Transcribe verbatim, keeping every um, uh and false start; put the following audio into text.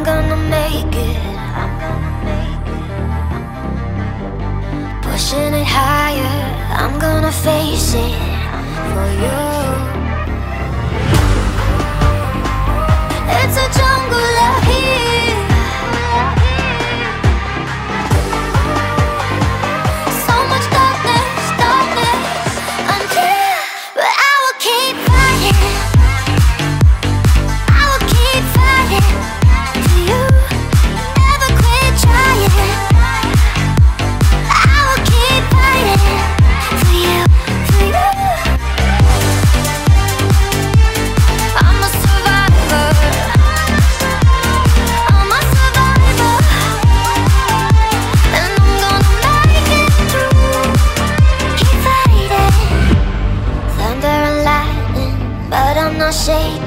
gonna make it. Pushing it higher, I'm gonna face it for you. It's a jungle out here, so much darkness, darkness until, but I will keep fighting. I will keep fighting for you. Never quit trying. I will keep fighting for you, for you. I'm a survivor. I'm a survivor, and I'm gonna make it through. Keep fighting. Thunder and lightning, but I'm not shaking.